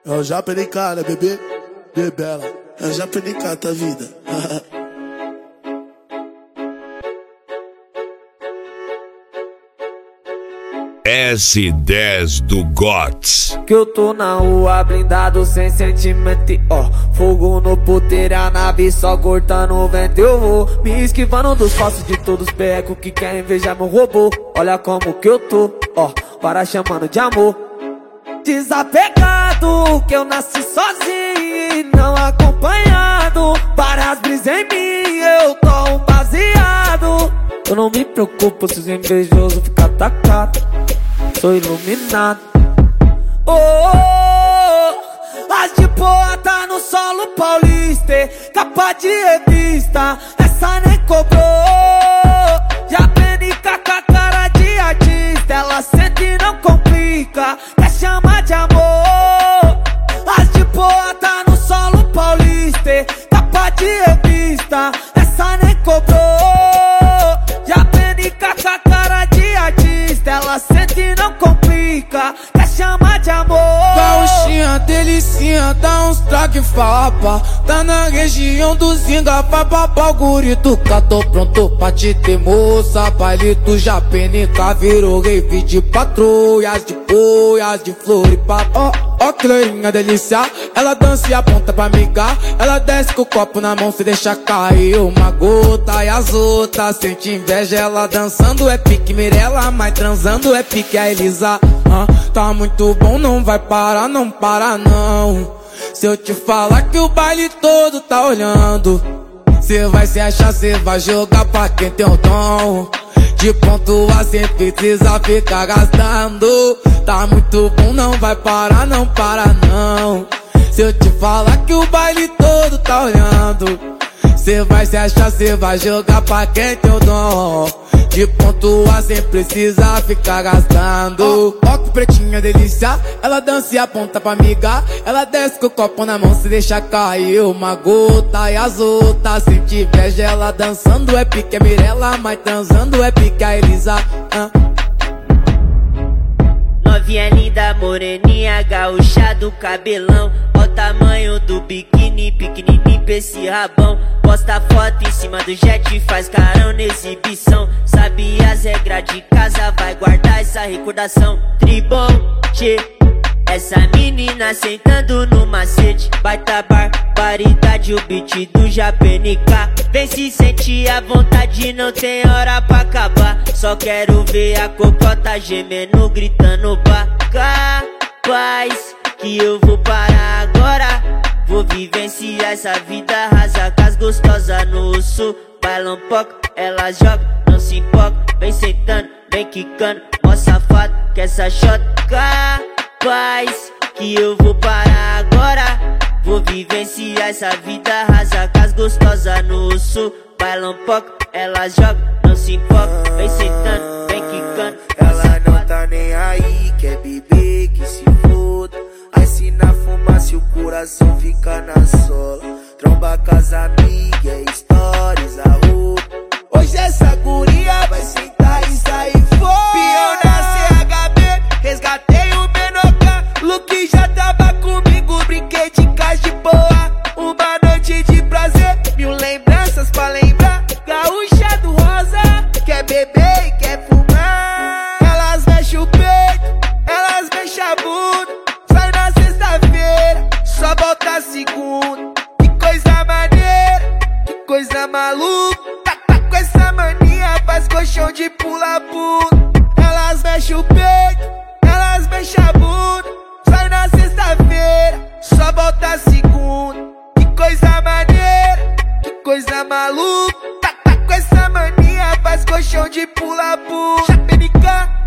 É o JPNK, né, bebê? Bebela. É o JPNK, tá vida. S10 do GOTS. Que eu tô na rua blindado sem sentimento e ó, fogo no puteiro, a nave só cortando o vento. Eu vou me esquivando dos falsos de todos os becos que querem invejar meu robô. Olha como que eu tô, ó, para chamando de amor. Desapegado, que eu nasci sozinho e não acompanhado. Várias brisas em mim, eu tô um baseado. Eu não me preocupo se os invejosos ficam atacados. Sou iluminado. Oh, oh, oh. As de boa tá no solo paulista, capa de revista, essa nem cobrou. Já PNK com a cara de artista, ela sente e não complica, quer chamar de amor. As de boa tá no solo paulista, capa de revista, essa nem cobrou. Já PNK com a cara de artista, ela sente e não complica, quer chamar de amor. Gauchinha, delicinha, dá uns traque fapa. Tá na região do Zinga, papapá, o gurito cá, tô pronto pra te ter, moça. Palito já PNK virou rave de patrulhas, de boias, de flor e papo. Ó que loirinha delícia, ela dança e aponta pra amigar. Ela desce com o copo na mão, se deixa cair uma gota. E as outras sente inveja, ela dançando é pique Mirella, mas transando é pique a Elisa. Tá muito bom, não vai parar, não para não. Se eu te falar que o baile todo tá olhando, cê vai se achar, cê vai jogar pra quem tem o dom de pontuar sem precisa ficar gastando. Tá muito bom, não vai parar, não para não. Se eu te falar que o baile todo tá olhando, cê vai se achar, cê vai jogar pra quem tem o dom de pontuar sem precisar ficar gastando. Ó que pretinha delícia, ela dança e aponta pra amiga. Ela desce com o copo na mão, se deixa cair uma gota. E as outras sente inveja, ela dançando é pique a Mirella, mas transando é pique a Elisa. Novinha linda, moreninha, gaúcha do cabelão. Ó o tamanho do biquíni, pequenininho pra esse rabão. Posta foto em cima do jet, faz carão na exibição. Sabe as regras de casa, vai guardar essa recordação. Tribom, tchê, essa menina sentando no macete. Baita barbaridade, o beat do JPNK. Vem se sentir à vontade, não tem hora pra acabar. Só quero ver a cocota gemendo, gritando pra capaz que eu vou parar agora. Vou vivenciar essa vida rasa com as gostosas no sul. Bailam pouco, ela joga, não se importa. Vem sentando, vem quicando, mó safado que essa shot capaz que eu vou parar agora. Vou vivenciar essa vida rasa com as gostosas no sul. Bailam pouco, ela joga, não se importa. Vem sentando, vem quicando. Ela não tá nem aí, quer beber, que se foda. Aí se na fumaça o coração fica na sola. Tromba com as amigas, stories, a roupa. Hoje essa guria vai sentar e sair fora. Pião na CHB, resgatei o Menoca. Luke já tava comigo, brinquei de casa de boa. Uma noite de prazer, mil lembranças pra lembrar. Gaúcha do rosa, quer beber e quer fumar. Elas mexem o peito, elas mexem a bunda. Sai na sexta-feira, só volta segunda. Que coisa maneira, que coisa maluca. Tá com essa mania, faz colchão de pula-pula. Elas mexem o peito, elas mexem a bunda. Sai na sexta-feira, só volta segunda. Que coisa maneira, que coisa maluca. Tá com essa mania, faz colchão de pula-pula. JPNK.